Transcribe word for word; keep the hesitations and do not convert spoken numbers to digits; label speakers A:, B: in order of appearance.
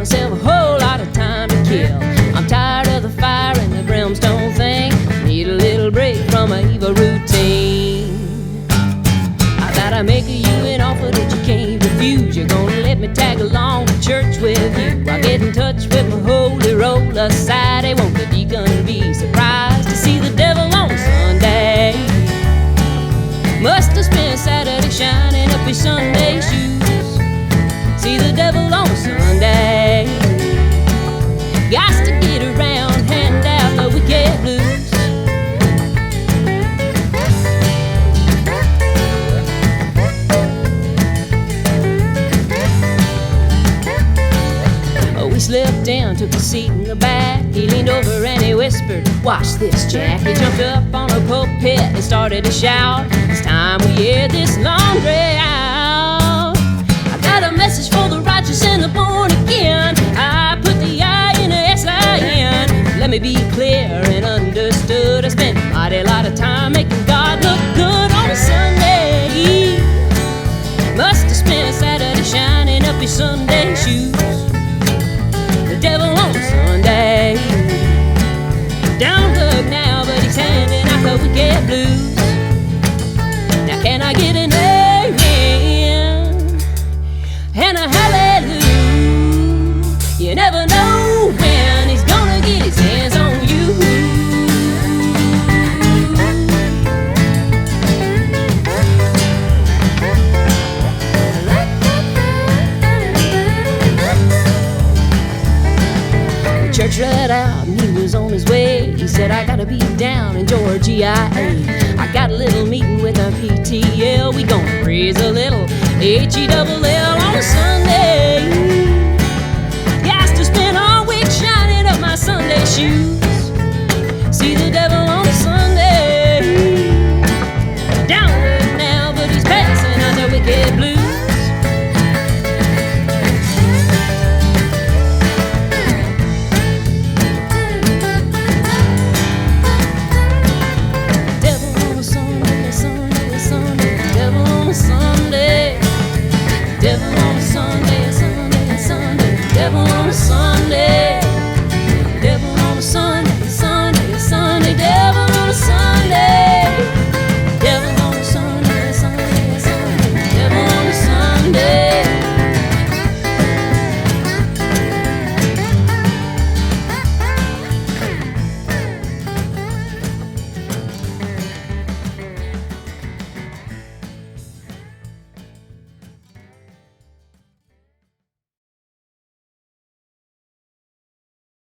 A: myself a whole lot of time to kill. I'm tired of the fire and the brimstone thing. Need a little break from my evil routine. I thought I'd make you an offer that you can't refuse. You're gonna let me tag along to church with you. I'll get in touch with my holy roller Saturday. Won't the deacon be surprised to see the devil on Sunday? Must have spent Saturday shining up his Sunday shoes. See the devil on Sunday. Got to get around, hand out the wicked blues. Oh, we slipped down, took a seat in the back. He leaned over and he whispered, "Watch this, Jack." He jumped up on a pulpit and started to shout, "It's time we air this laundry out. I got a message for the righteous and the born again. I put the I in the S I N. Let me be clear and understood. I spent a mighty lot of time making God look good on a Sunday. Must have spent Saturday shining up his Sunday shoes. The devil on Sunday. Don't look now, but he's handing out the wicked blues. Now can I get an amen and a hallelujah? You never know when he's gonna get his hands on you. The church let out and he was on his way. He said, "I gotta be down in Georgia. I got a little meeting with our P T L. We gonna praise a little H E double L on a Sunday."